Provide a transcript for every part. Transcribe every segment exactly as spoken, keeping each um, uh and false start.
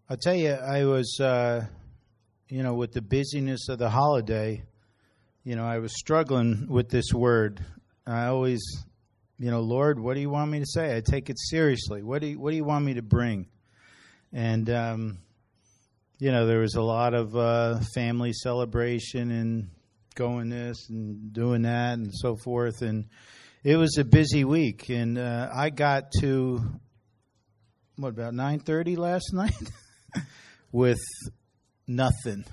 I'll tell you, I was, uh, you know, with the busyness of the holiday, you know, I was struggling with this word. I always, you know, Lord, what do you want me to say? I take it seriously. What do you, what do you want me to bring? And, um, you know, there was a lot of uh, family celebration and going this and doing that and so forth. And it was a busy week. And uh, I got to, what, about nine thirty last night? With nothing.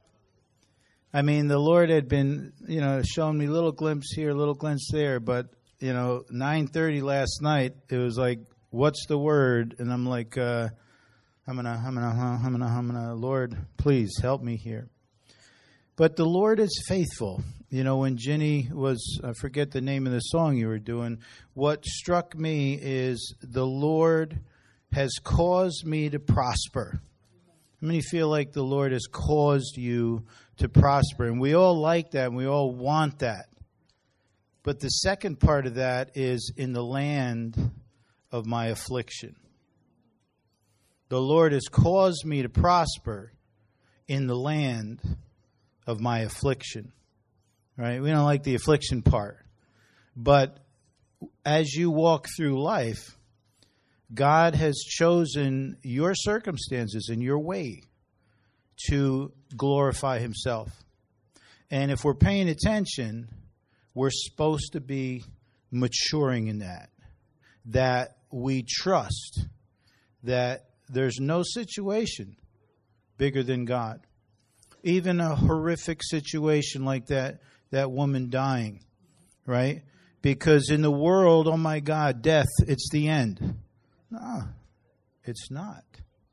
I mean, the Lord had been, you know, showing me little glimpse here, little glimpse there, but, you know, nine thirty last night, it was like, what's the word? And I'm like, uh, I'm gonna, I'm gonna, I'm gonna, I'm gonna, Lord, please help me here. But the Lord is faithful. You know, when Ginny was, I forget the name of the song you were doing, what struck me is the Lord has caused me to prosper. How many feel like the Lord has caused you to prosper? And we all like that, and we all want that. But the second part of that is in the land of my affliction. The Lord has caused me to prosper in the land of my affliction. Right? We don't like the affliction part. But as you walk through life, God has chosen your circumstances and your way to glorify himself. And if we're paying attention, we're supposed to be maturing in that. That we trust that there's no situation bigger than God. Even a horrific situation like that, that woman dying, right? Because in the world, oh my God, death, it's the end. No, it's not.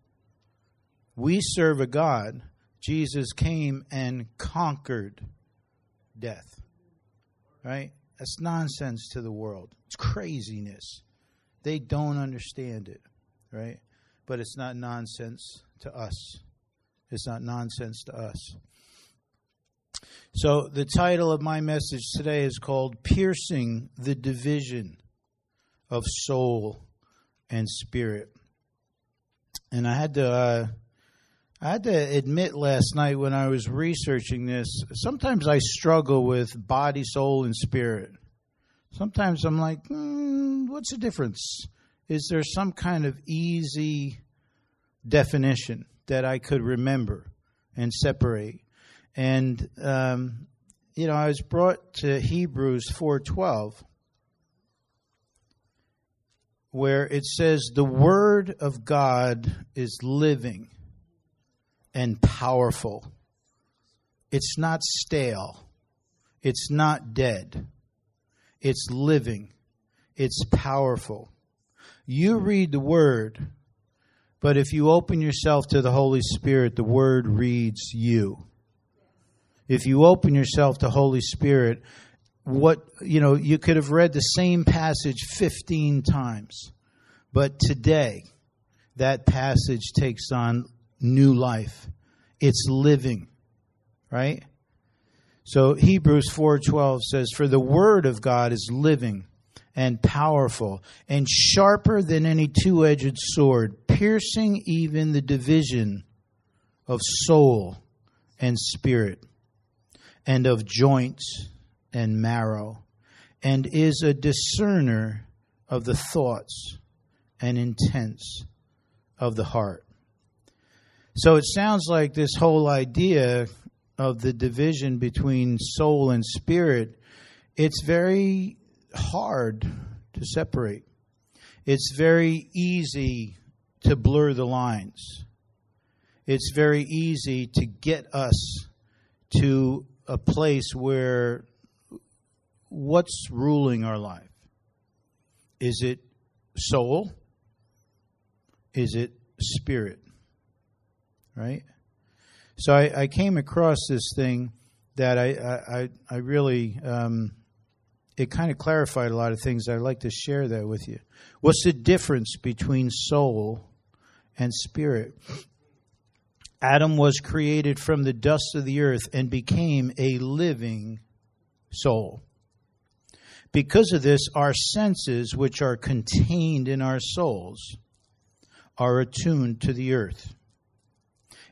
We serve a God. Jesus came and conquered death. Right? That's nonsense to the world. It's craziness. They don't understand it. Right? But it's not nonsense to us. It's not nonsense to us. So the title of my message today is called Piercing the Division of Soul and Spirit. And I had to uh, I had to admit last night when I was researching this, sometimes I struggle with body, soul, and spirit. Sometimes I'm like, hmm, what's the difference? Is there some kind of easy definition that I could remember and separate? And, um, you know, I was brought to Hebrews four twelve. Where it says the word of God is living and powerful. It's not stale. It's not dead. It's living. It's powerful. You read the word, but if you open yourself to the Holy Spirit, the word reads you. If you open yourself to Holy Spirit, what, you know, you could have read the same passage fifteen times, but today that passage takes on new life. It's living, right? So Hebrews four twelve says, "For the word of God is living and powerful and sharper than any two-edged sword, piercing even the division of soul and spirit and of joints and marrow, and is a discerner of the thoughts and intents of the heart." So it sounds like this whole idea of the division between soul and spirit, it's very hard to separate. It's very easy to blur the lines. It's very easy to get us to a place where what's ruling our life? Is it soul? Is it spirit? Right? So I, I came across this thing that I I, I really, um, it kind of clarified a lot of things. I'd like to share that with you. What's the difference between soul and spirit? Adam was created from the dust of the earth and became a living soul. Because of this, our senses, which are contained in our souls, are attuned to the earth.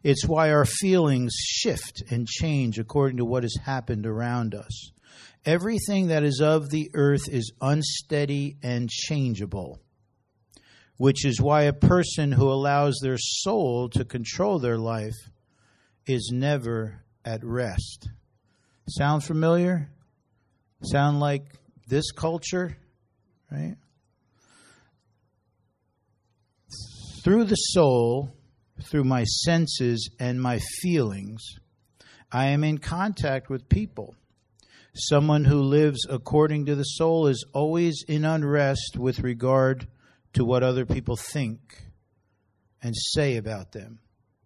It's why our feelings shift and change according to what has happened around us. Everything that is of the earth is unsteady and changeable, which is why a person who allows their soul to control their life is never at rest. Sound familiar? Sound like this culture? Right? Through the soul, through my senses and my feelings, I am in contact with people. Someone who lives according to the soul is always in unrest with regard to what other people think and say about them.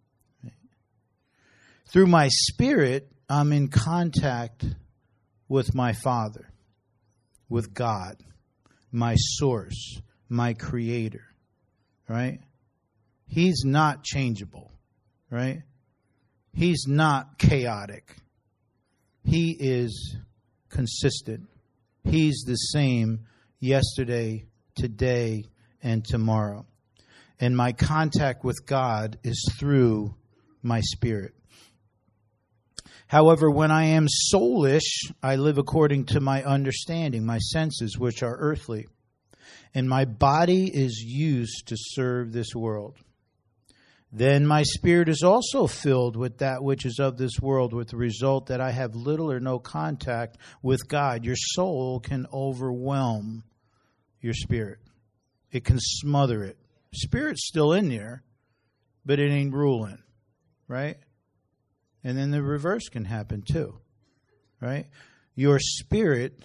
Through my spirit, I'm in contact with my Father, with God, my source, my creator, right? He's not changeable, right? He's not chaotic. He is consistent. He's the same yesterday, today, and tomorrow. And my contact with God is through my spirit. However, when I am soulish, I live according to my understanding, my senses, which are earthly. And my body is used to serve this world. Then my spirit is also filled with that which is of this world, with the result that I have little or no contact with God. Your soul can overwhelm your spirit. It can smother it. Spirit's still in there, but it ain't ruling, right? And then the reverse can happen too, right? Your spirit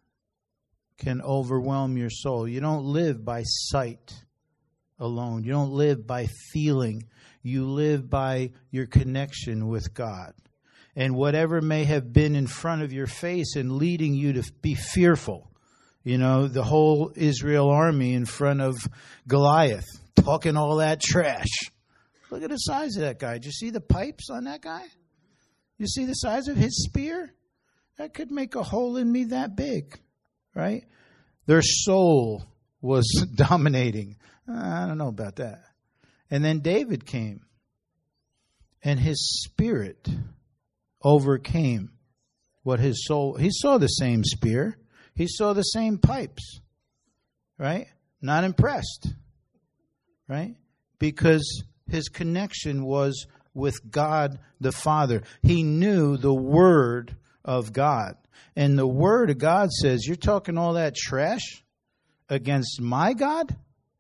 can overwhelm your soul. You don't live by sight alone. You don't live by feeling. You live by your connection with God. And whatever may have been in front of your face and leading you to be fearful, you know, the whole Israel army in front of Goliath, talking all that trash. Look at the size of that guy. Did you see the pipes on that guy? You see the size of his spear? That could make a hole in me that big, right? Their soul was dominating. I don't know about that. And then David came, and his spirit overcame what his soul... He saw the same spear. He saw the same pipes, right? Not impressed, right? Because his connection was with God the Father. He knew the Word of God. And the Word of God says, you're talking all that trash against my God?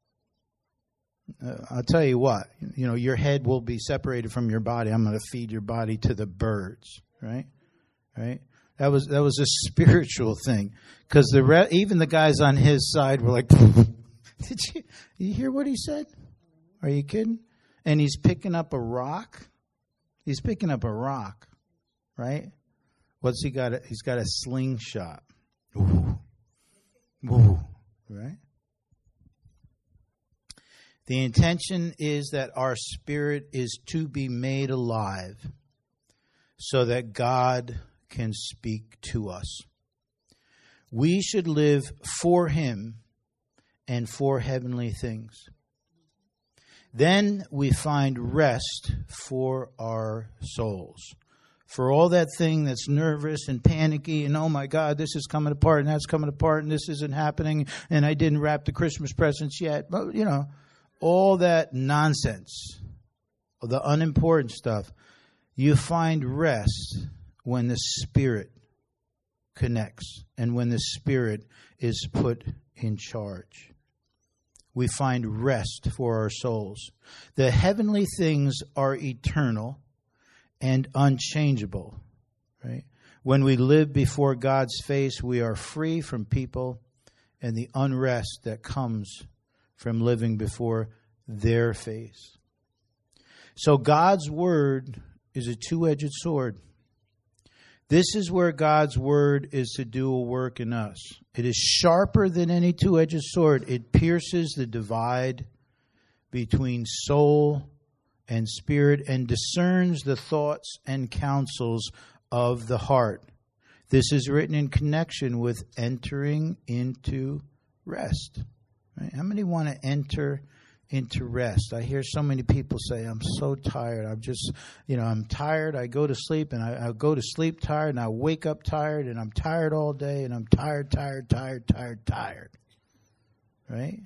Uh, I'll tell you what, you know, your head will be separated from your body. I'm going to feed your body to the birds, right? Right? That was that was a spiritual thing, because the re- even the guys on his side were like, "Did you you hear what he said? Are you kidding?" And he's picking up a rock. He's picking up a rock, right? What's he got? He's got a slingshot. Ooh, ooh, right? The intention is that our spirit is to be made alive so that God can speak to us. We should live for Him and for heavenly things. Then we find rest for our souls. For all that thing that's nervous and panicky and, oh my God, this is coming apart and that's coming apart and this isn't happening and I didn't wrap the Christmas presents yet. But, you know, all that nonsense, the unimportant stuff, you find rest when the Spirit connects and when the Spirit is put in charge. We find rest for our souls. The heavenly things are eternal and unchangeable, right? When we live before God's face, we are free from people and the unrest that comes from living before their face. So God's word is a two-edged sword. This is where God's word is to do a work in us. It is sharper than any two-edged sword. It pierces the divide between soul and spirit and discerns the thoughts and counsels of the heart. This is written in connection with entering into rest. Right? How many want to enter into rest. I hear so many people say, I'm so tired. I'm just, you know, I'm tired. I go to sleep and I, I go to sleep tired and I wake up tired and I'm tired all day and I'm tired, tired, tired, tired, tired. Right?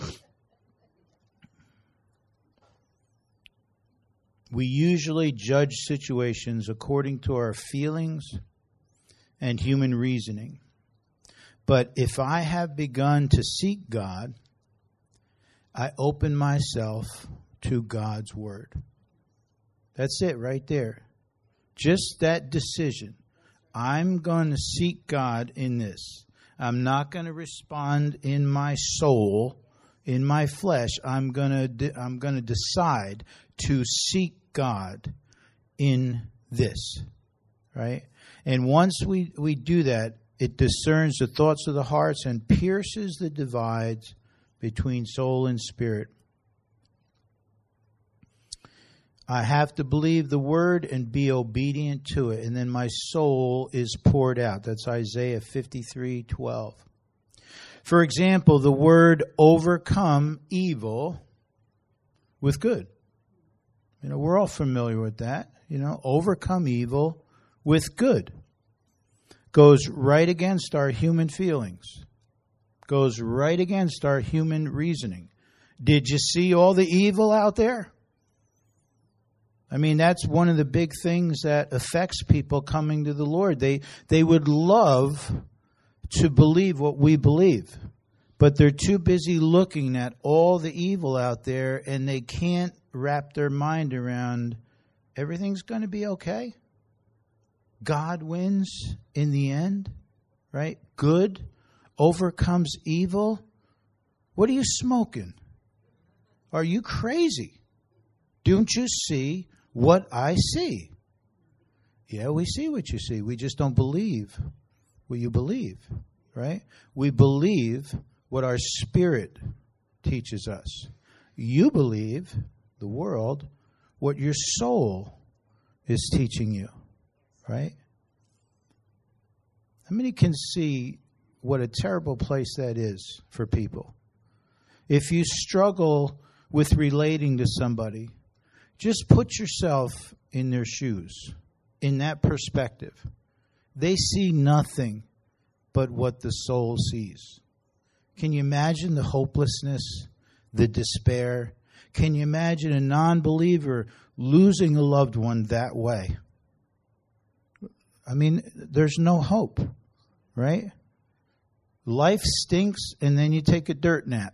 We usually judge situations according to our feelings and human reasoning. But if I have begun to seek God, I open myself to God's word. That's it right there. Just that decision. I'm going to seek God in this. I'm not going to respond in my soul, in my flesh. I'm going to de- I'm going to decide to seek God in this. Right? And once we, we do that, it discerns the thoughts of the hearts and pierces the divides between soul and spirit. I have to believe the word and be obedient to it, and then my soul is poured out. That's Isaiah fifty-three twelve. For example, the word overcome evil with good. You know, we're all familiar with that. You know, overcome evil with good. Goes right against our human feelings. Goes right against our human reasoning. Did you see all the evil out there? I mean, that's one of the big things that affects people coming to the Lord. They they would love to believe what we believe, but they're too busy looking at all the evil out there, and they can't wrap their mind around everything's going to be okay. God wins in the end, right? Good overcomes evil. What are you smoking? Are you crazy? Don't you see what I see? Yeah, we see what you see. We just don't believe what you believe, right? We believe what our spirit teaches us. You believe, the world, what your soul is teaching you, right? How many can see what a terrible place that is for people? If you struggle with relating to somebody, just put yourself in their shoes, in that perspective. They see nothing but what the soul sees. Can you imagine the hopelessness, the despair? Can you imagine a non-believer losing a loved one that way? I mean, there's no hope, right? Life stinks, and then you take a dirt nap.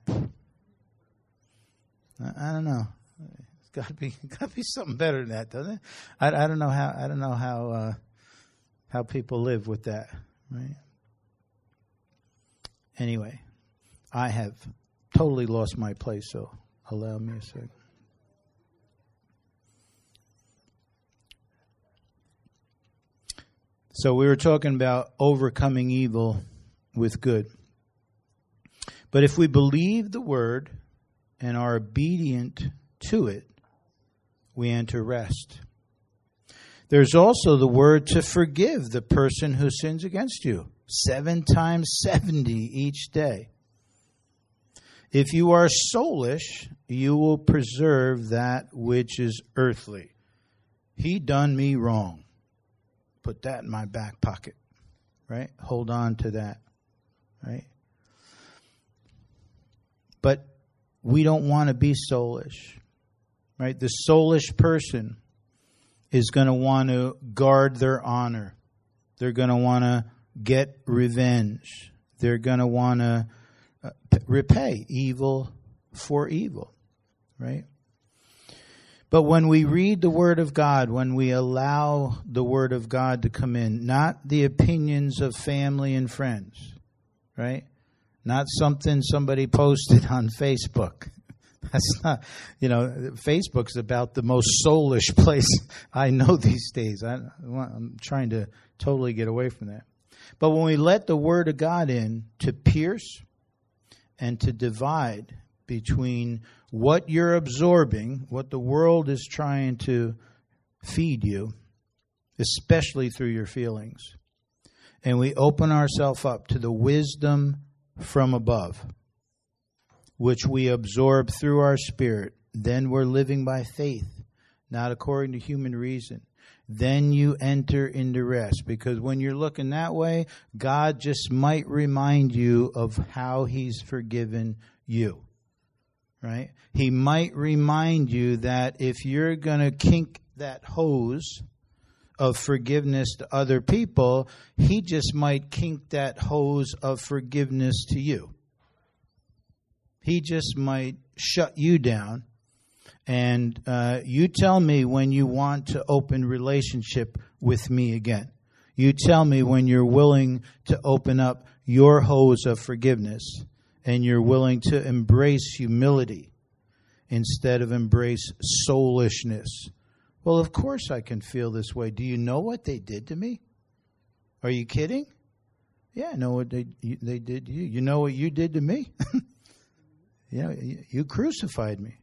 I don't know. It's got to be got to be something better than that, doesn't it? I, I don't know how I don't know how uh, how people live with that, right? Anyway, I have totally lost my place, so allow me a second. So we were talking about overcoming evil with good. But if we believe the word and are obedient to it, we enter rest. There's also the word to forgive the person who sins against you. Seven times seventy each day. If you are soulish, you will preserve that which is earthly. He done me wrong. Put that in my back pocket, right? Hold on to that, right? But we don't want to be soulish, right? The soulish person is going to want to guard their honor. They're going to want to get revenge. They're going to want to uh, repay evil for evil, right? But when we read the Word of God, when we allow the Word of God to come in, not the opinions of family and friends, right? Not something somebody posted on Facebook. That's not, you know, Facebook's about the most soulish place I know these days. I, I'm trying to totally get away from that. But when we let the Word of God in to pierce and to divide between what you're absorbing, what the world is trying to feed you, especially through your feelings, and we open ourselves up to the wisdom from above, which we absorb through our spirit. Then we're living by faith, not according to human reason. Then you enter into rest. Because when you're looking that way, God just might remind you of how he's forgiven you. Right? He might remind you that if you're going to kink that hose of forgiveness to other people, he just might kink that hose of forgiveness to you. He just might shut you down. And uh, you tell me when you want to open relationship with me again. You tell me when you're willing to open up your hose of forgiveness and you're willing to embrace humility instead of embrace soulishness. Well, of course I can feel this way. Do you know what they did to me? Are you kidding? Yeah, I know what they they did to you. You know what you did to me? You know, you crucified me.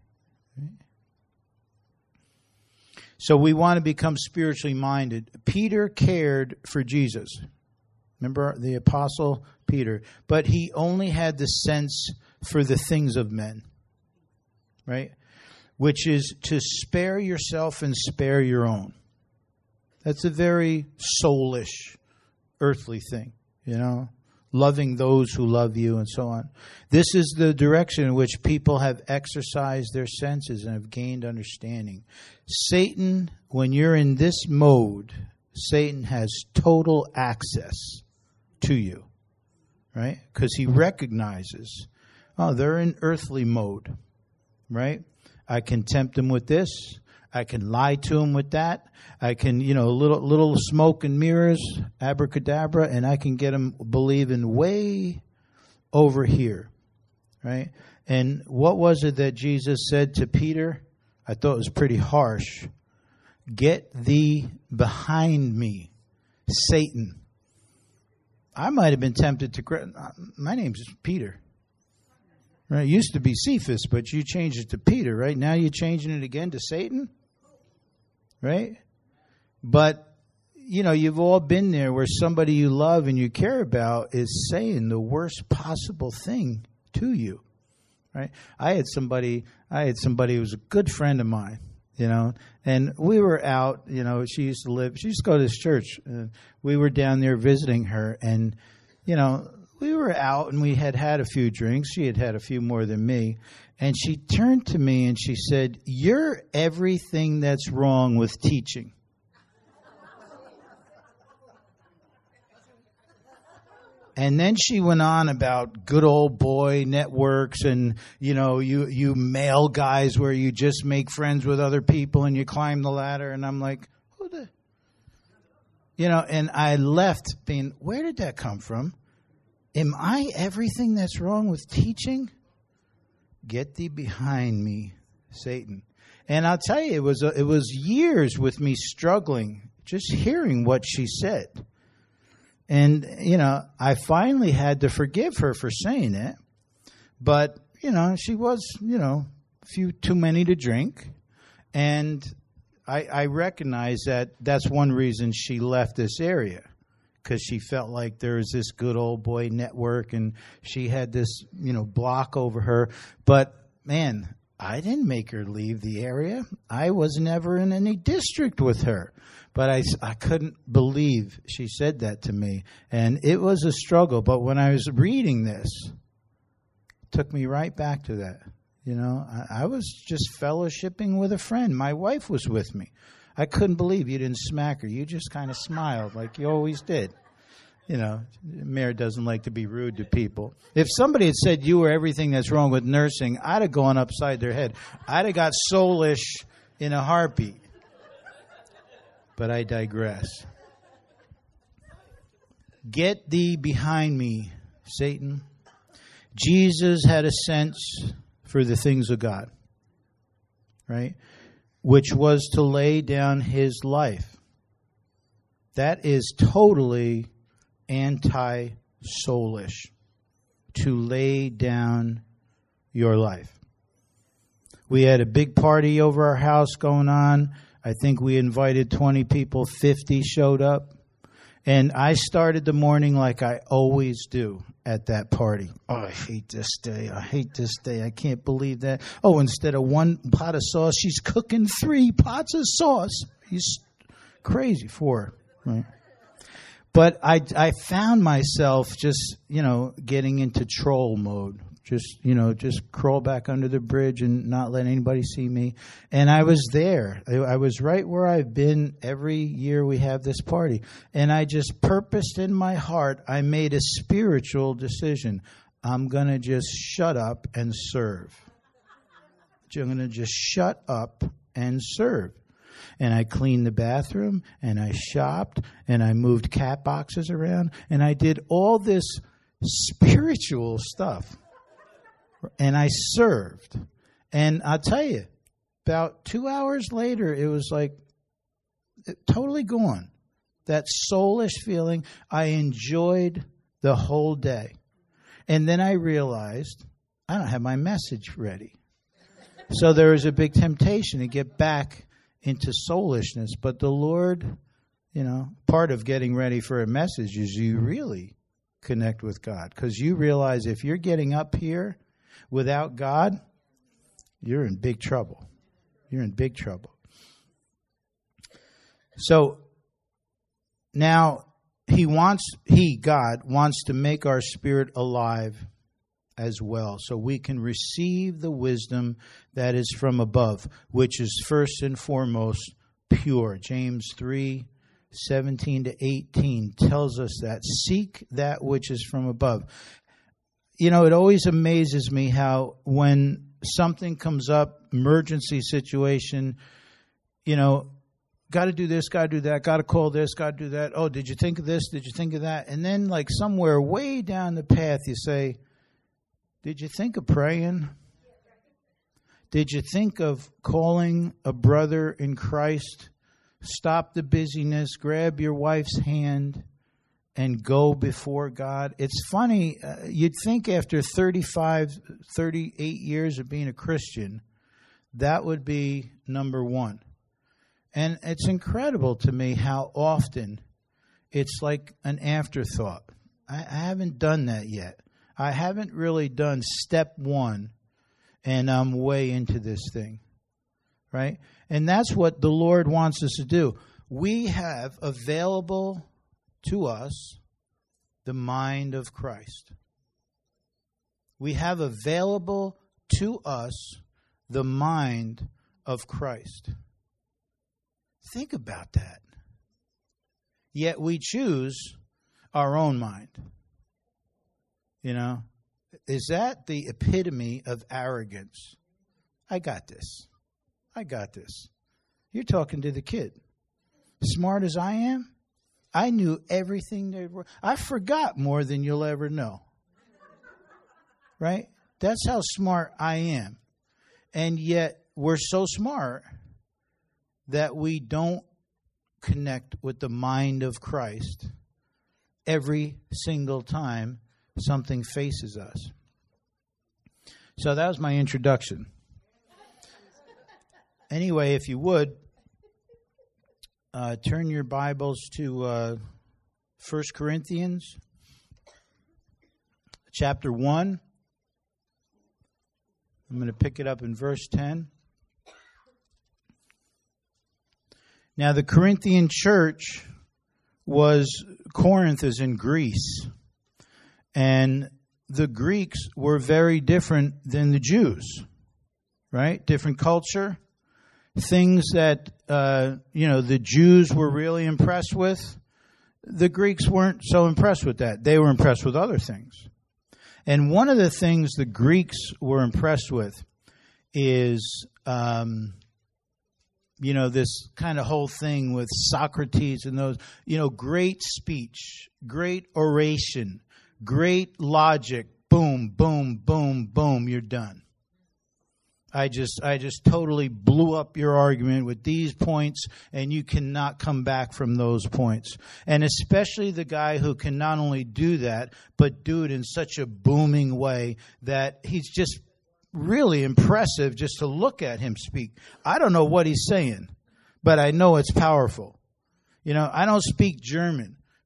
So we want to become spiritually minded. Peter cared for Jesus. Remember the apostle Peter. But he only had the sense for the things of men. Right? Which is to spare yourself and spare your own. That's a very soulish, earthly thing. You know? Loving those who love you and so on. This is the direction in which people have exercised their senses and have gained understanding. Satan, when you're in this mode, Satan has total access to you, right? Because he recognizes, oh, they're in earthly mode, right? I can tempt them with this. I can lie to them with that. I can, you know, little little smoke and mirrors, abracadabra, and I can get them believing way over here, right? And what was it that Jesus said to Peter? I thought it was pretty harsh. Get thee behind me, Satan. I might have been tempted to, my name's Peter. Right? It used to be Cephas, but you changed it to Peter, right? Now you're changing it again to Satan? Right? But, you know, you've all been there where somebody you love and you care about is saying the worst possible thing to you. Right? I had somebody, I had somebody who was a good friend of mine, you know, and we were out, you know, she used to live, she used to go to this church. Uh, we were down there visiting her, and, you know, we were out and we had had a few drinks. She had had a few more than me. And she turned to me and she said, "You're everything that's wrong with teaching." And then she went on about good old boy networks and, you know, you, you male guys where you just make friends with other people and you climb the ladder. And I'm like, who the, you know, and I left being, where did that come from? Am I everything that's wrong with teaching? Get thee behind me, Satan. And I'll tell you, it was a, it was years with me struggling, just hearing what she said. And, you know, I finally had to forgive her for saying it. But, you know, she was, you know, a few too many to drink. And I, I recognize that that's one reason she left this area. Because she felt like there was this good old boy network and she had this, you know, block over her. But, man, I didn't make her leave the area. I was never in any district with her. But I, I couldn't believe she said that to me. And it was a struggle. But when I was reading this, it took me right back to that. You know, I, I was just fellowshipping with a friend. My wife was with me. I couldn't believe you didn't smack her. You just kind of smiled like you always did. You know, Mayor doesn't like to be rude to people. If somebody had said you were everything that's wrong with nursing, I'd have gone upside their head. I'd have got soulish in a heartbeat. But I digress. Get thee behind me, Satan. Jesus had a sense for the things of God, right? Which was to lay down his life. That is totally anti-soulish, to lay down your life. We had a big party over our house going on. I think we invited twenty people, fifty showed up. And I started the morning like I always do at that party. Oh, I hate this day. I hate this day. I can't believe that. Oh, instead of one pot of sauce, she's cooking three pots of sauce. He's crazy. Four, right? But I, I found myself just, you know, getting into troll mode. Just, you know, just crawl back under the bridge and not let anybody see me. And I was there. I, I was right where I've been every year we have this party. And I just purposed in my heart, I made a spiritual decision. I'm going to just shut up and serve. I'm going to just shut up and serve. And I cleaned the bathroom, and I shopped, and I moved cat boxes around, and I did all this spiritual stuff. And I served. And I'll tell you, about two hours later, it was like totally gone. That soulish feeling, I enjoyed the whole day. And then I realized I don't have my message ready. So there was a big temptation to get back into soulishness. But the Lord, you know, part of getting ready for a message is you really connect with God. Because you realize if you're getting up here without God, you're in big trouble. You're in big trouble. So now he wants, he, God, wants to make our spirit alive as well, so we can receive the wisdom that is from above, which is first and foremost pure. James three seventeen to eighteen tells us that. Seek that which is from above. You know, it always amazes me how when something comes up, emergency situation, you know, got to do this, got to do that, got to call this, got to do that. Oh, did you think of this? Did you think of that? And then like somewhere way down the path, you say, did you think of praying? Did you think of calling a brother in Christ? Stop the busyness, grab your wife's hand, and go before God. It's funny, uh, you'd think after thirty-five, thirty-eight years of being a Christian, that would be number one. And it's incredible to me how often it's like an afterthought. I, I haven't done that yet. I haven't really done step one, and I'm way into this thing, right? And that's what the Lord wants us to do. We have available to us the mind of Christ. We have available to us the mind of Christ. Think about that. Yet we choose our own mind. You know, is that the epitome of arrogance? I got this. I got this. You're talking to the kid. Smart as I am, I knew everything there was. I forgot more than you'll ever know. Right? That's how smart I am. And yet we're so smart that we don't connect with the mind of Christ every single time something faces us. So that was my introduction. Anyway, if you would, uh, turn your Bibles to uh, First Corinthians chapter one. I'm going to pick it up in verse ten. Now, the Corinthian church was, Corinth is in Greece. And the Greeks were very different than the Jews, right? Different culture. Things that, uh, you know, the Jews were really impressed with. The Greeks weren't so impressed with that. They were impressed with other things. And one of the things the Greeks were impressed with is, um, you know, this kind of whole thing with Socrates and those, you know, great speech, great oration, great logic, boom, boom, boom, boom, you're done. I just I just totally blew up your argument with these points, and you cannot come back from those points. And especially the guy who can not only do that, but do it in such a booming way that he's just really impressive just to look at him speak. I don't know what he's saying, but I know it's powerful. You know, I don't speak German,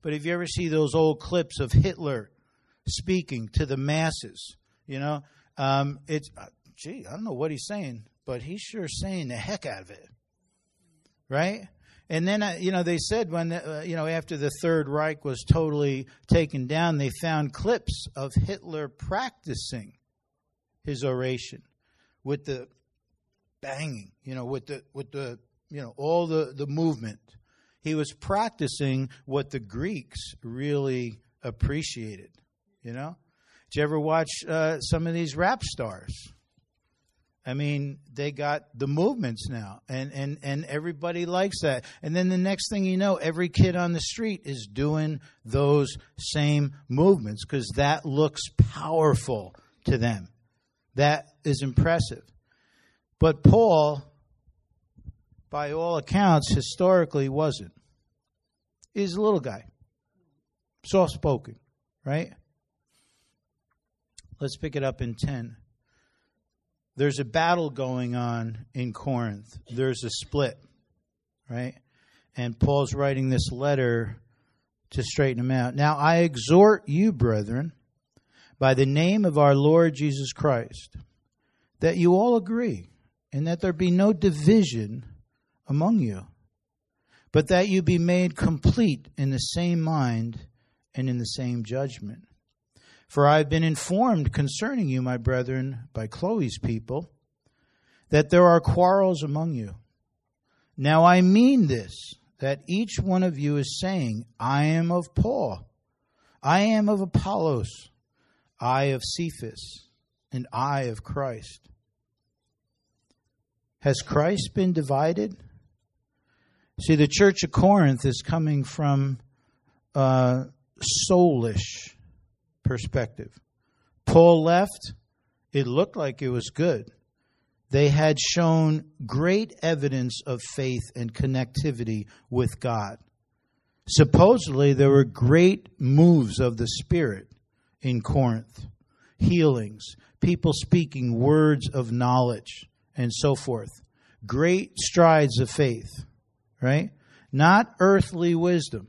But if you ever see those old clips of Hitler speaking to the masses, you know, um, it's, uh, gee, I don't know what he's saying, but he's sure saying the heck out of it, right? And then, uh, you know, they said when, uh, you know, after the Third Reich was totally taken down, they found clips of Hitler practicing his oration with the banging, you know, with the, with the, you know, all the, the movement. He was practicing what the Greeks really appreciated, you know. Did you ever watch uh, some of these rap stars? I mean, they got the movements now, and, and, and everybody likes that. And then the next thing you know, every kid on the street is doing those same movements because that looks powerful to them. That is impressive. But Paul, by all accounts, historically wasn't. He's a little guy, soft-spoken, right? Let's pick it up in ten. There's a battle going on in Corinth. There's a split, right? And Paul's writing this letter to straighten them out. Now, I exhort you, brethren, by the name of our Lord Jesus Christ, that you all agree, and that there be no division among you, but that you be made complete in the same mind and in the same judgment. For I have been informed concerning you, my brethren, by Chloe's people, that there are quarrels among you. Now I mean this, that each one of you is saying, I am of Paul, I am of Apollos, I of Cephas, and I of Christ. Has Christ been divided? See, the church of Corinth is coming from uh, soulish perspective. Paul left. It looked like it was good. They had shown great evidence of faith and connectivity with God. Supposedly, there were great moves of the Spirit in Corinth. Healings, people speaking words of knowledge, and so forth. Great strides of faith, right? Not earthly wisdom.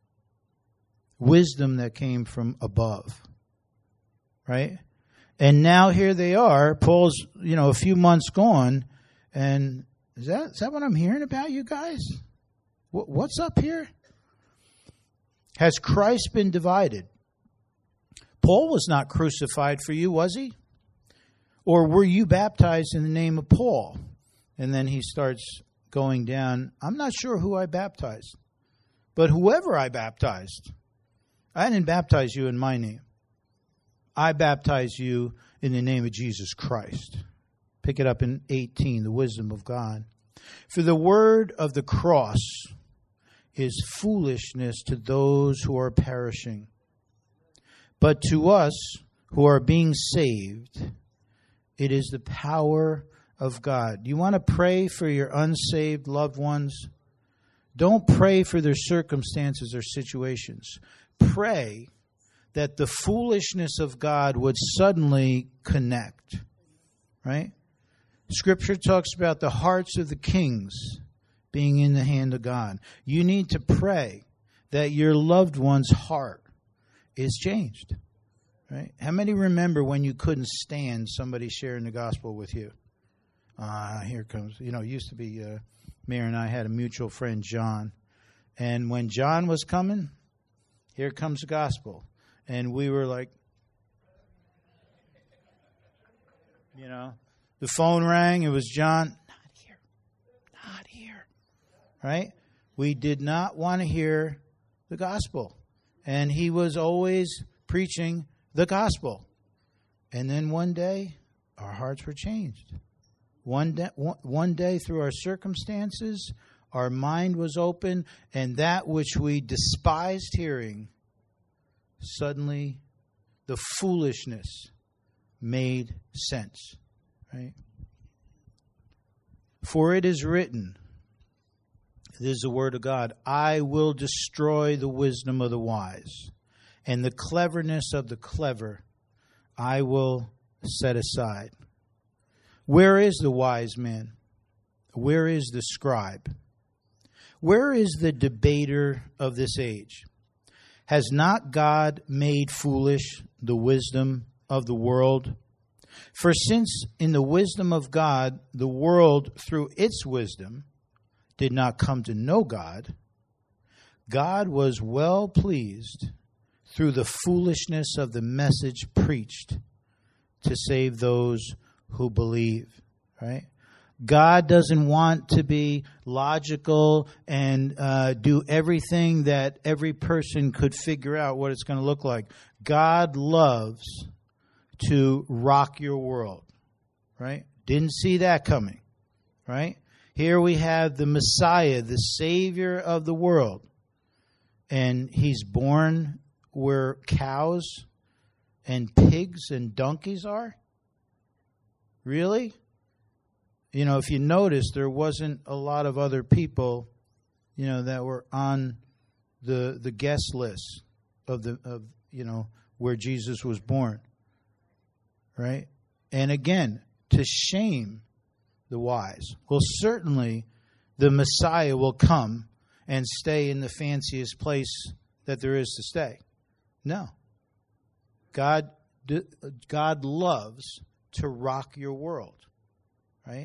Wisdom that came from above, right? And now here they are. Paul's, you know, a few months gone, and is that is that what I'm hearing about you guys? What, what's up here? Has Christ been divided? Paul was not crucified for you, was he? Or were you baptized in the name of Paul? And then he starts going down. I'm not sure who I baptized, but whoever I baptized, I didn't baptize you in my name. I baptize you in the name of Jesus Christ. Pick it up in eighteen, the wisdom of God. For the word of the cross is foolishness to those who are perishing. But to us who are being saved, it is the power of God. You want to pray for your unsaved loved ones? Don't pray for their circumstances or situations. Pray that the foolishness of God would suddenly connect, right? Scripture talks about the hearts of the kings being in the hand of God. You need to pray that your loved one's heart is changed, right? How many remember when you couldn't stand somebody sharing the gospel with you? Ah, uh, here comes, you know, it used to be, uh, Mary and I had a mutual friend, John. And when John was coming, here comes the gospel. And we were like, you know, the phone rang. It was John. Not here. Not here. Right? We did not want to hear the gospel. And he was always preaching the gospel. And then one day, our hearts were changed. One day, one day through our circumstances, our mind was open, and that which we despised hearing, suddenly the foolishness made sense, right? For it is written, this is the word of God, I will destroy the wisdom of the wise, and the cleverness of the clever I will set aside. Where is the wise man? Where is the scribe? Where is the debater of this age? Has not God made foolish the wisdom of the world? For since in the wisdom of God, the world through its wisdom did not come to know God, God was well pleased through the foolishness of the message preached to save those who believe, right? God doesn't want to be logical and uh, do everything that every person could figure out what it's going to look like. God loves to rock your world, right? Didn't see that coming, right? Here we have the Messiah, the Savior of the world. And he's born where cows and pigs and donkeys are? Really? You know, if you notice, there wasn't a lot of other people, you know, that were on the the guest list of the of you know where Jesus was born. Right? And again, to shame the wise. Well, certainly the Messiah will come and stay in the fanciest place that there is to stay. No. God God loves to rock your world. Right?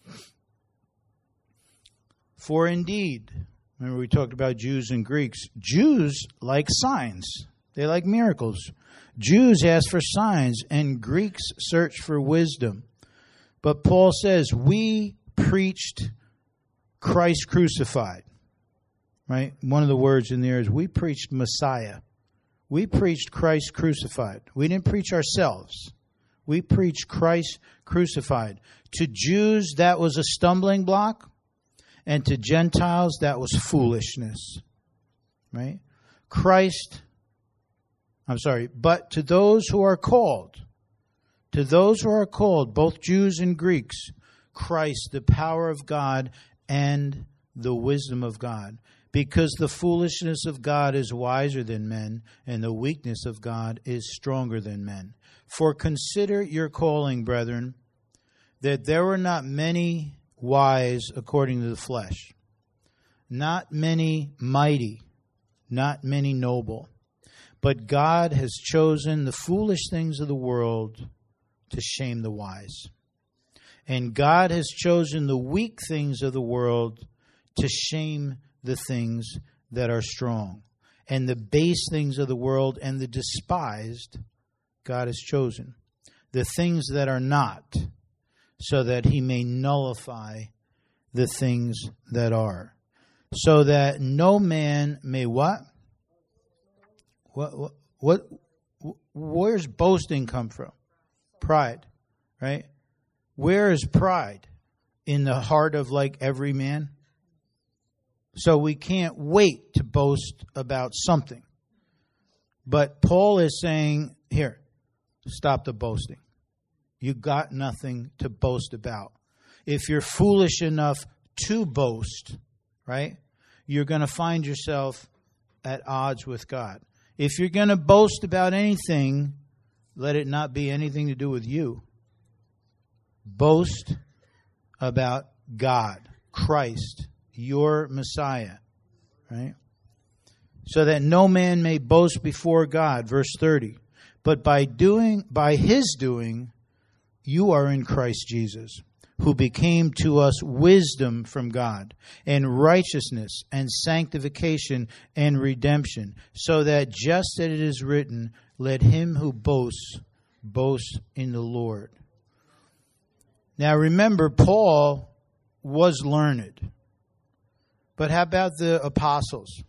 For indeed, remember we talked about Jews and Greeks. Jews like signs. They like miracles. Jews ask for signs, and Greeks search for wisdom. But Paul says, we preached Christ crucified. Right? One of the words in there is we preached Messiah. We preached Christ crucified. We didn't preach ourselves. We preached Christ crucified. To Jews, that was a stumbling block. And to Gentiles, that was foolishness. Right? Christ, I'm sorry, but to those who are called, to those who are called, both Jews and Greeks, Christ, the power of God and the wisdom of God. Because the foolishness of God is wiser than men, and the weakness of God is stronger than men. For consider your calling, brethren, that there were not many wise according to the flesh, not many mighty, not many noble. But God has chosen the foolish things of the world to shame the wise. And God has chosen the weak things of the world to shame the things that are strong. And the base things of the world and the despised God has chosen. The things that are not, so that he may nullify the things that are. So that no man may what? What, what, what, where's boasting come from? Pride, right? Where is pride? In the heart of like every man? So we can't wait to boast about something. But Paul is saying, here, stop the boasting. You got nothing to boast about. If you're foolish enough to boast, right, you're going to find yourself at odds with God. If you're going to boast about anything, let it not be anything to do with you. Boast about God, Christ, your Messiah, right? So that no man may boast before God, verse thirty. But by doing, by his doing, you are in Christ Jesus, who became to us wisdom from God, and righteousness, and sanctification, and redemption, so that just as it is written, let him who boasts, boast in the Lord. Now remember, Paul was learned. But how about the apostles?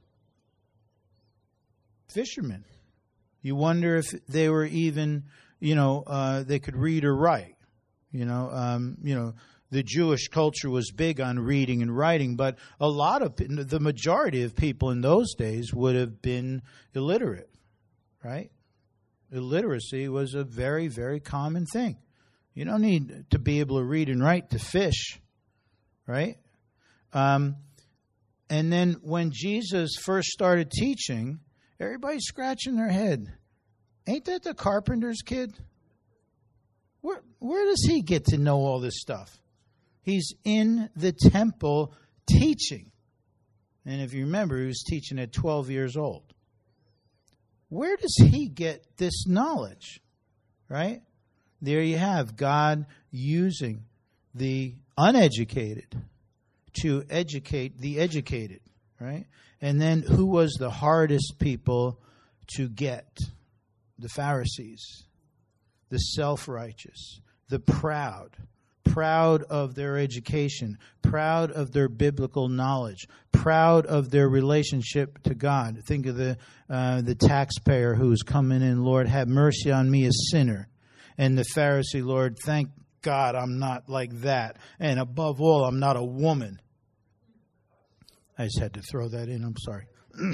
Fishermen. You wonder if they were even, you know, uh, they could read or write. You know, um, you know, the Jewish culture was big on reading and writing, but a lot of, the majority of people in those days would have been illiterate, right? Illiteracy was a very, very common thing. You don't need to be able to read and write to fish, right? Um, and then when Jesus first started teaching, everybody's scratching their head. Ain't that the carpenter's kid? Where, where does he get to know all this stuff? He's in the temple teaching. And if you remember, he was teaching at twelve years old. Where does he get this knowledge? Right? There you have God using the uneducated to educate the educated, right? And then who was the hardest people to get? The Pharisees, the self-righteous, the proud, proud of their education, proud of their biblical knowledge, proud of their relationship to God. Think of the uh, the taxpayer who's coming in, Lord, have mercy on me, a sinner. And the Pharisee, Lord, thank God I'm not like that. And above all, I'm not a woman. I just had to throw that in. I'm sorry.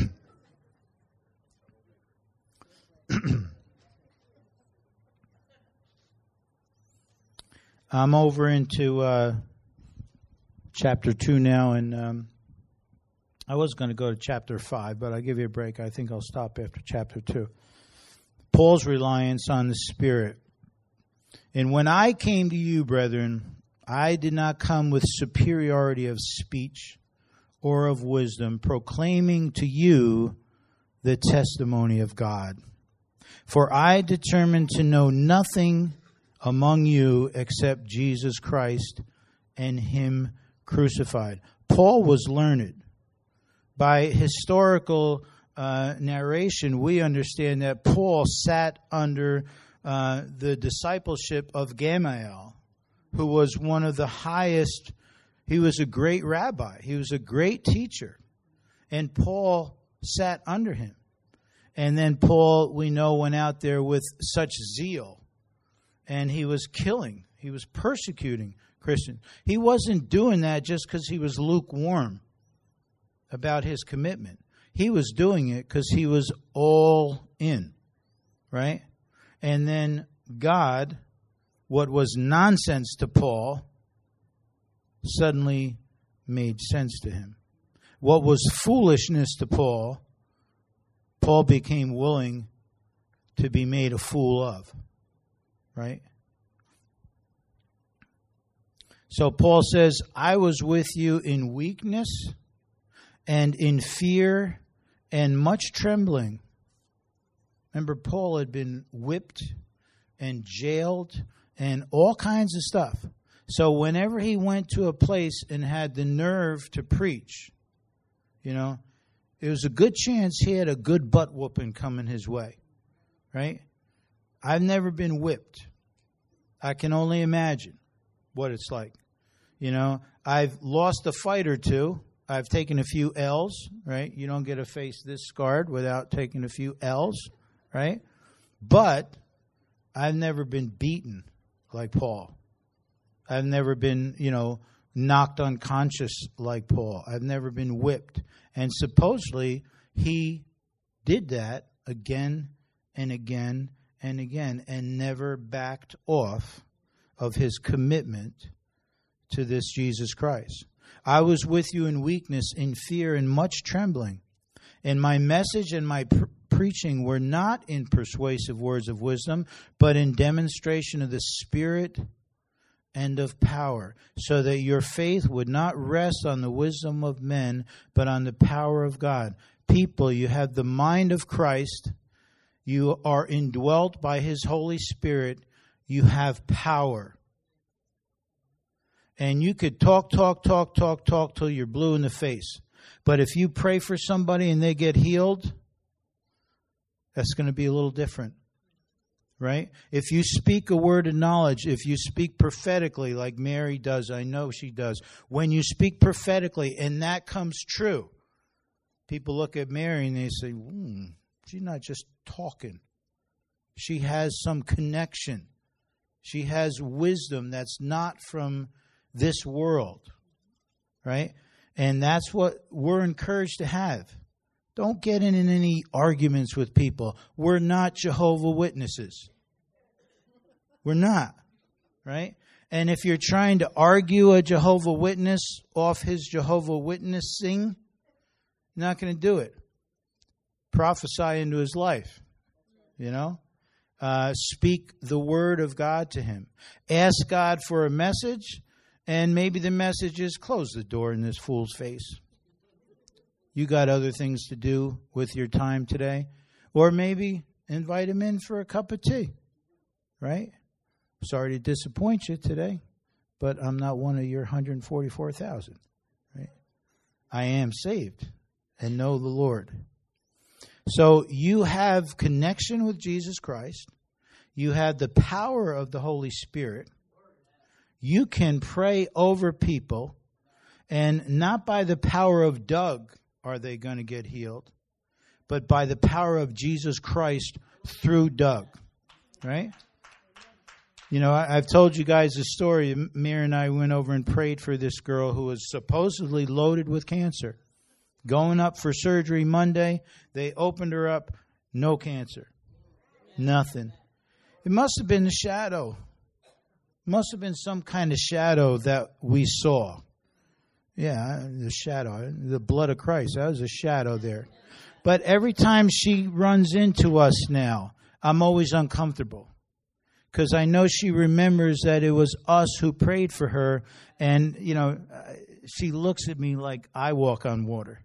I'm over into uh, chapter two now, and um, I was going to go to chapter five, but I'll give you a break. I think I'll stop after chapter two. Paul's reliance on the Spirit. And when I came to you, brethren, I did not come with superiority of speech or of wisdom, proclaiming to you the testimony of God. For I determined to know nothing among you except Jesus Christ and Him crucified. Paul was learned. By historical uh, narration, we understand that Paul sat under uh, the discipleship of Gamaliel, who was one of the highest. He was a great rabbi. He was a great teacher. And Paul sat under him. And then Paul, we know, went out there with such zeal. And he was killing. He was persecuting Christians. He wasn't doing that just because he was lukewarm about his commitment. He was doing it because he was all in. Right? And then God, what was nonsense to Paul, suddenly made sense to him. What was foolishness to Paul, Paul became willing to be made a fool of. Right? So Paul says, I was with you in weakness and in fear and much trembling. Remember, Paul had been whipped and jailed and all kinds of stuff. So whenever he went to a place and had the nerve to preach, you know, it was a good chance he had a good butt whooping coming his way, right? I've never been whipped. I can only imagine what it's like. You know, I've lost a fight or two. I've taken a few L's, right? You don't get a face this scarred without taking a few L's, right? But I've never been beaten like Paul. I've never been, you know, knocked unconscious like Paul. I've never been whipped. And supposedly he did that again and again and again and never backed off of his commitment to this Jesus Christ. I was with you in weakness, in fear, and much trembling. And my message and my pr- preaching were not in persuasive words of wisdom, but in demonstration of the Spirit and of power, so that your faith would not rest on the wisdom of men, but on the power of God. People, you have the mind of Christ. You are indwelt by His Holy Spirit. You have power. And you could talk, talk, talk, talk, talk till you're blue in the face. But if you pray for somebody and they get healed, that's going to be a little different. Right? If you speak a word of knowledge, if you speak prophetically like Mary does, I know she does. When you speak prophetically and that comes true, people look at Mary and they say, hmm, she's not just talking. She has some connection. She has wisdom that's not from this world. Right? And that's what we're encouraged to have. Don't get in any arguments with people. We're not Jehovah's Witnesses. We're not, right? And if you're trying to argue a Jehovah's Witness off his Jehovah's Witnessing, you're not going to do it. Prophesy into his life, you know? Uh, speak the word of God to him. Ask God for a message, and maybe the message is close the door in this fool's face. You got other things to do with your time today. Or maybe invite him in for a cup of tea, right? Sorry to disappoint you today, but I'm not one of your one hundred forty-four thousand, right? I am saved and know the Lord. So you have connection with Jesus Christ. You have the power of the Holy Spirit. You can pray over people, and not by the power of Doug are they going to get healed, but by the power of Jesus Christ through Doug, right? You know, I, I've told you guys a story. Mir and I went over and prayed for this girl who was supposedly loaded with cancer. Going up for surgery Monday, they opened her up, no cancer, nothing. It must have been the shadow. Must have been some kind of shadow that we saw. Yeah, the shadow, the blood of Christ. That was a shadow there. But every time she runs into us now, I'm always uncomfortable. Because I know she remembers that it was us who prayed for her. And, you know, she looks at me like I walk on water.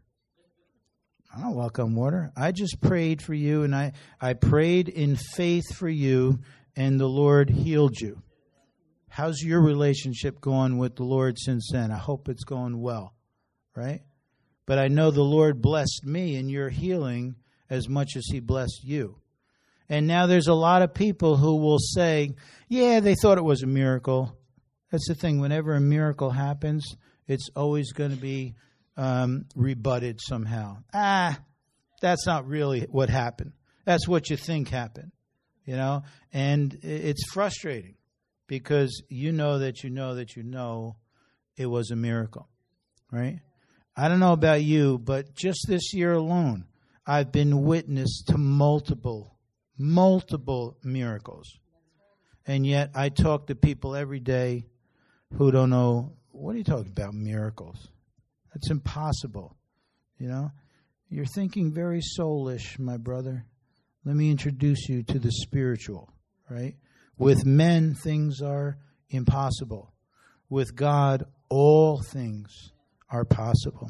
I don't walk on water. I just prayed for you, and I, I prayed in faith for you, and the Lord healed you. How's your relationship going with the Lord since then? I hope it's going well, right? But I know the Lord blessed me in your healing as much as he blessed you. And now there's a lot of people who will say, yeah, they thought it was a miracle. That's the thing. Whenever a miracle happens, it's always going to be um, rebutted somehow. Ah, that's not really what happened. That's what you think happened, you know? And it's frustrating. Because you know that you know that you know it was a miracle, right? I don't know about you, but just this year alone, I've been witness to multiple, multiple miracles. And yet I talk to people every day who don't know, what are you talking about, miracles? That's impossible, you know? You're thinking very soulish, my brother. Let me introduce you to the spiritual, right? With men, things are impossible. With God, all things are possible.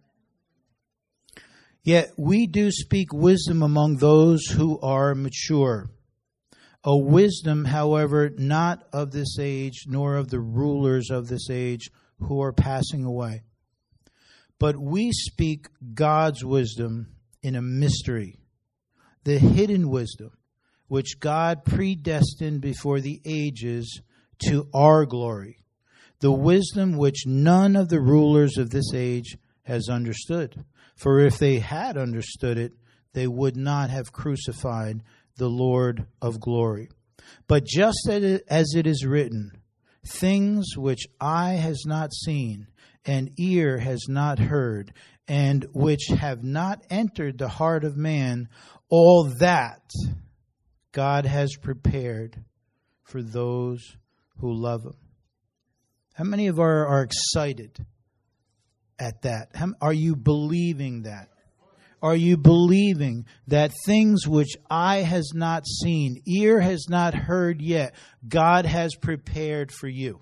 Yet we do speak wisdom among those who are mature. A wisdom, however, not of this age, nor of the rulers of this age who are passing away. But we speak God's wisdom in a mystery, the hidden wisdom, which God predestined before the ages to our glory, the wisdom which none of the rulers of this age has understood. For if they had understood it, they would not have crucified the Lord of glory. But just as it is written, things which eye has not seen and ear has not heard, and which have not entered the heart of man, all that God has prepared for those who love him. How many of our are excited at that? How, are you believing that? Are you believing that things which eye has not seen, ear has not heard yet, God has prepared for you?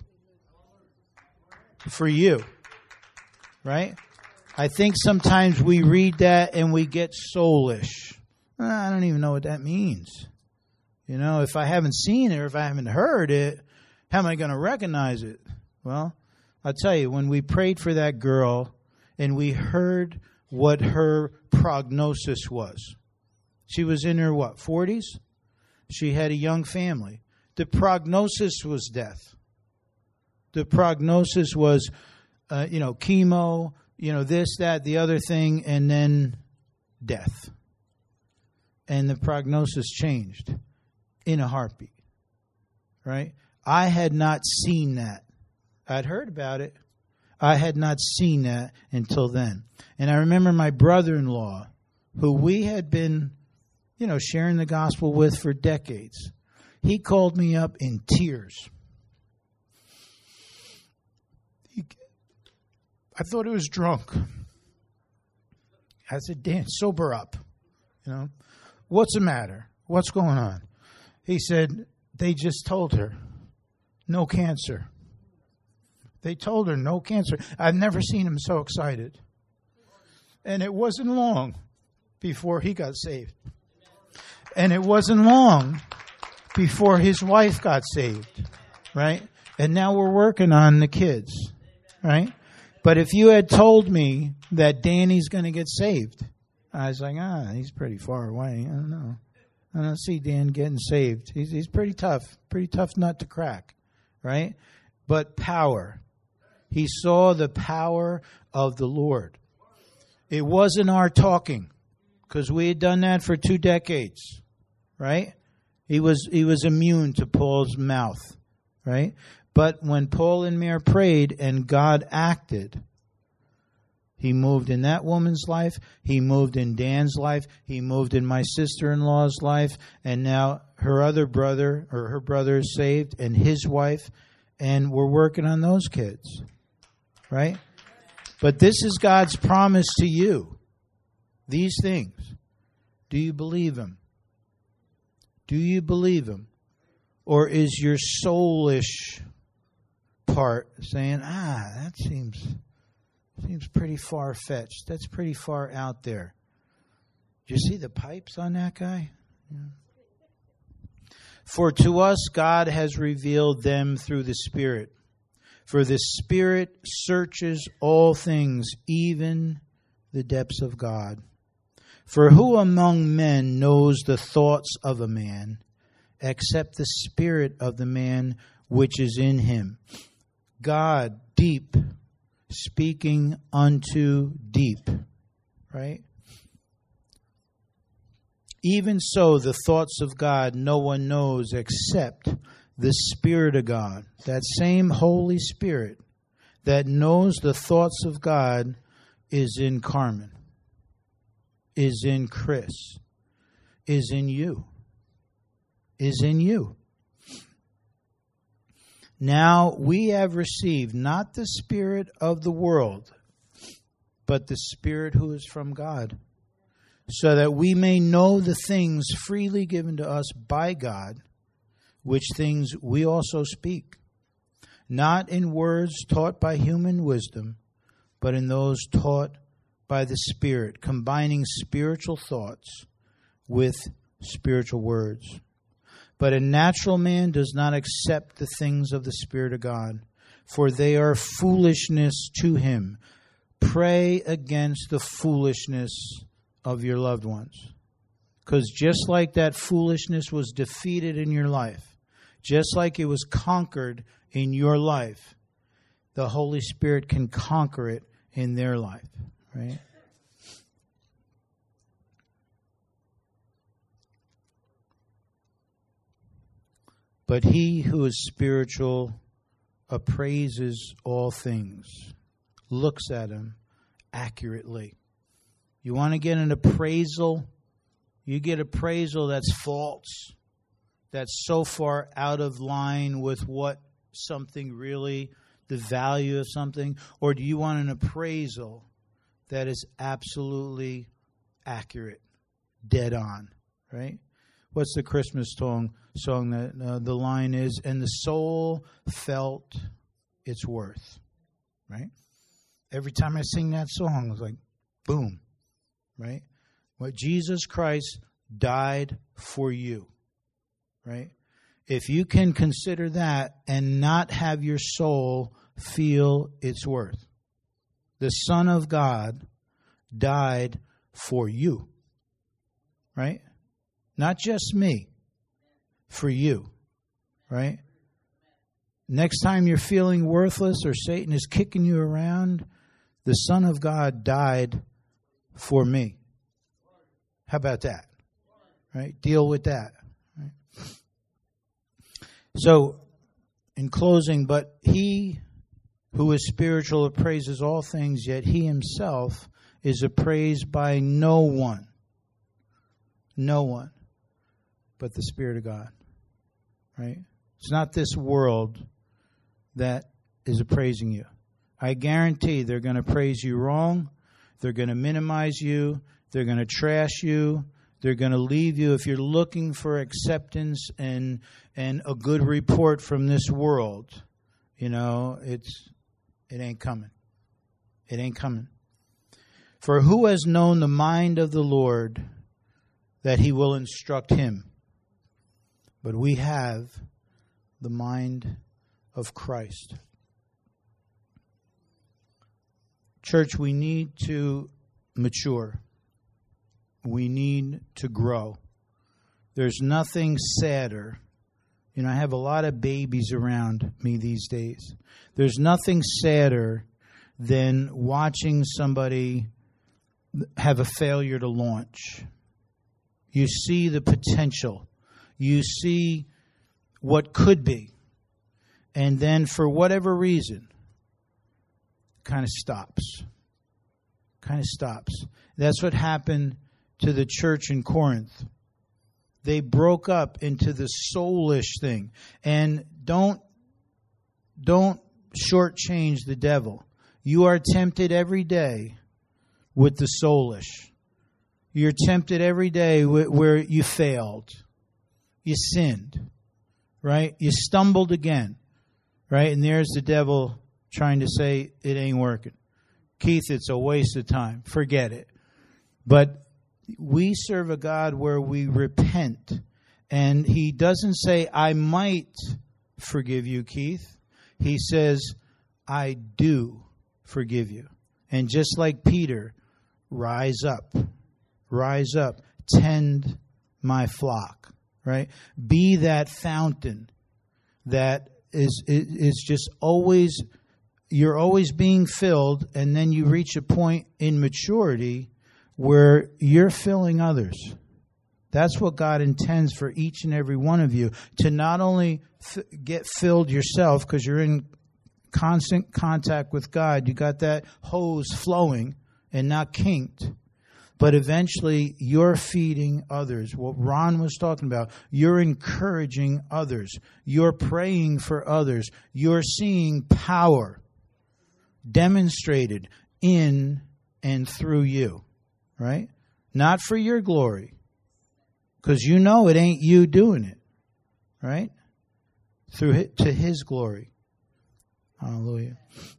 For you. Right? I think sometimes we read that and we get soulish. I don't even know what that means. You know, if I haven't seen it or if I haven't heard it, how am I going to recognize it? Well, I'll tell you, when we prayed for that girl and we heard what her prognosis was. She was in her, what, forties? She had a young family. The prognosis was death. The prognosis was, uh, you know, chemo, you know, this, that, the other thing, and then death. And the prognosis changed in a heartbeat, right? I had not seen that. I'd heard about it. I had not seen that until then. And I remember my brother-in-law, who we had been, you know, sharing the gospel with for decades. He called me up in tears. He, I thought he was drunk. I said, Dan, sober up. You know, what's the matter? What's going on? He said, they just told her, no cancer. They told her no cancer. I've never seen him so excited. And it wasn't long before he got saved. And it wasn't long before his wife got saved, right? And now we're working on the kids, right? But if you had told me that Danny's going to get saved, I was like, ah, he's pretty far away. I don't know. I don't see Dan getting saved. He's, he's pretty tough, pretty tough nut to crack, right? But power. He saw the power of the Lord. It wasn't our talking, because we had done that for two decades, right? He was he was immune to Paul's mouth, right? But when Paul and Mary prayed and God acted, he moved in that woman's life. He moved in Dan's life. He moved in my sister-in-law's life. And now her other brother, or her brother is saved, and his wife. And we're working on those kids, right? But this is God's promise to you. These things. Do you believe him? Do you believe him? Or is your soulish part saying, ah, that seems seems pretty far-fetched. That's pretty far out there. Do you see the pipes on that guy? Yeah. For to us God has revealed them through the Spirit. For the Spirit searches all things, even the depths of God. For who among men knows the thoughts of a man, except the spirit of the man which is in him? God, deep, speaking unto deep. Right? Even so, the thoughts of God no one knows except the Spirit of God. That same Holy Spirit that knows the thoughts of God is in Carmen, is in Chris, is in you, is in you. Now we have received not the spirit of the world, but the Spirit who is from God, so that we may know the things freely given to us by God, which things we also speak, not in words taught by human wisdom, but in those taught by the Spirit, combining spiritual thoughts with spiritual words. But a natural man does not accept the things of the Spirit of God, for they are foolishness to him. Pray against the foolishness of your loved ones. Because just like that foolishness was defeated in your life, just like it was conquered in your life, the Holy Spirit can conquer it in their life. Right? But he who is spiritual appraises all things, looks at them accurately. You want to get an appraisal? You get appraisal that's false, that's so far out of line with what something really, the value of something? Or do you want an appraisal that is absolutely accurate, dead on, right? What's the Christmas song? Song that uh, the line is, and the soul felt its worth, right? Every time I sing that song, it's like, boom, right? What Jesus Christ died for you, right? If you can consider that and not have your soul feel its worth, the Son of God died for you, right? Not just me, for you, right? Next time you're feeling worthless or Satan is kicking you around, the Son of God died for me. How about that? Right? Deal with that. Right? So, in closing, but he who is spiritual appraises all things, yet he himself is appraised by no one. No one but the Spirit of God. Right? It's not this world that is appraising you. I guarantee they're going to praise you wrong. They're going to minimize you. They're going to trash you. They're going to leave you. If you're looking for acceptance and and a good report from this world, you know, it's it ain't coming. It ain't coming. For who has known the mind of the Lord that he will instruct him. But we have the mind of Christ. Church, we need to mature. We need to grow. There's nothing sadder. You know, I have a lot of babies around me these days. There's nothing sadder than watching somebody have a failure to launch. You see the potential. You see what could be. And then for whatever reason, kind of stops. Kind of stops. That's what happened to the church in Corinth. They broke up into the soulish thing. And don't, don't shortchange the devil. You are tempted every day with the soulish. You're tempted every day where you failed. You sinned. Right? You stumbled again. Right? And there's the devil trying to say it ain't working. Keith, it's a waste of time. Forget it. But we serve a God where we repent. And he doesn't say, I might forgive you, Keith. He says, I do forgive you. And just like Peter, rise up. Rise up. Tend my flock. Right? Be that fountain that is, is just always, you're always being filled, and then you reach a point in maturity where you're filling others. That's what God intends for each and every one of you, to not only f- get filled yourself because you're in constant contact with God, you got that hose flowing and not kinked, but eventually you're feeding others. What Ron was talking about, you're encouraging others. You're praying for others. You're seeing power demonstrated in and through you, right? Not for your glory, because you know it ain't you doing it, right? Through his, to his glory. Hallelujah.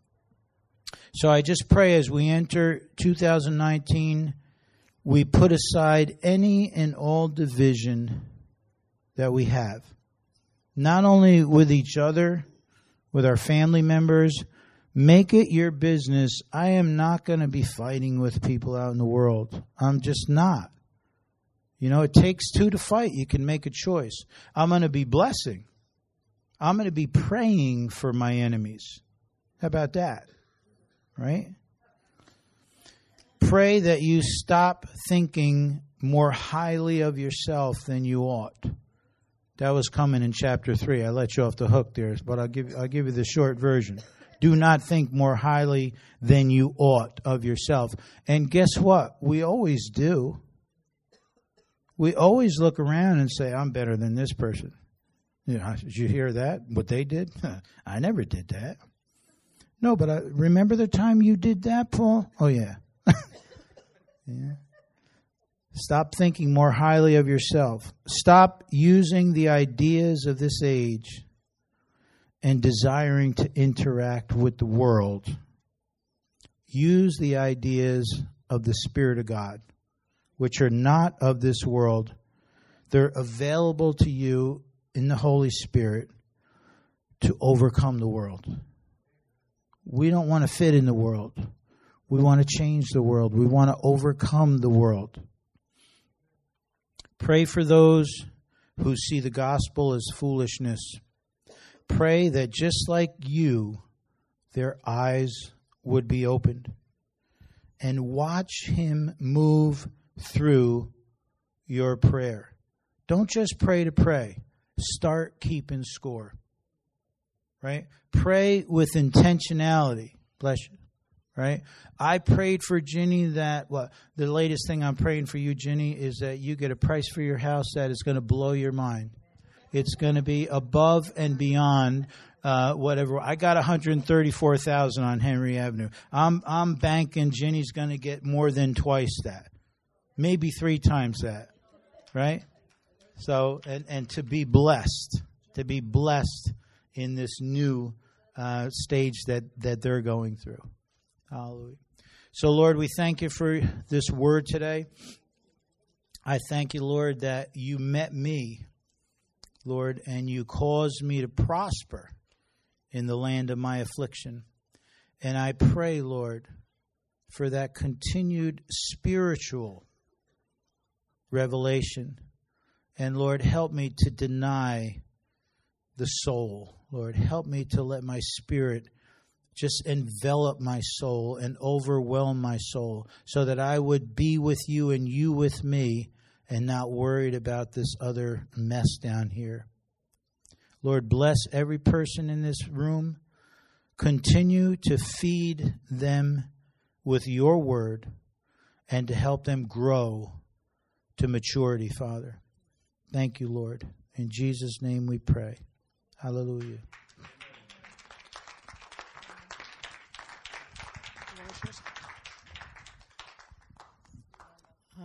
So I just pray as we enter two thousand nineteen, we put aside any and all division that we have. Not only with each other, with our family members. Make it your business. I am not going to be fighting with people out in the world. I'm just not. You know, it takes two to fight. You can make a choice. I'm going to be blessing. I'm going to be praying for my enemies. How about that? Right? Pray that you stop thinking more highly of yourself than you ought. That was coming in chapter three. I let you off the hook there, but I'll give I'll give you the short version. Do not think more highly than you ought of yourself. And guess what? We always do. We always look around and say, I'm better than this person. You know, did you hear that? What they did? I never did that. No, but I remember the time you did that, Paul? Oh, yeah. Yeah. Stop thinking more highly of yourself. Stop using the ideas of this age and desiring to interact with the world. Use the ideas of the Spirit of God, which are not of this world. They're available to you in the Holy Spirit to overcome the world. We don't want to fit in the world. We want to change the world. We want to overcome the world. Pray for those who see the gospel as foolishness. Pray that just like you, their eyes would be opened. And watch him move through your prayer. Don't just pray to pray. Start keeping score. Right? Pray with intentionality. Bless you. Right? I prayed for Ginny that, what, the latest thing I'm praying for you, Ginny, is that you get a price for your house that is going to blow your mind. It's going to be above and beyond uh, whatever. I got one hundred thirty-four thousand dollars on Henry Avenue. I'm I'm banking Ginny's going to get more than twice that, maybe three times that, right? So and and to be blessed, to be blessed in this new uh, stage that that they're going through. Hallelujah. So Lord, we thank you for this word today. I thank you, Lord, that you met me, Lord, and you caused me to prosper in the land of my affliction. And I pray, Lord, for that continued spiritual revelation. And Lord, help me to deny the soul. Lord, help me to let my spirit just envelop my soul and overwhelm my soul so that I would be with you and you with me and not worried about this other mess down here. Lord, bless every person in this room. Continue to feed them with your word and to help them grow to maturity, Father. Thank you, Lord. In Jesus' name we pray. Hallelujah.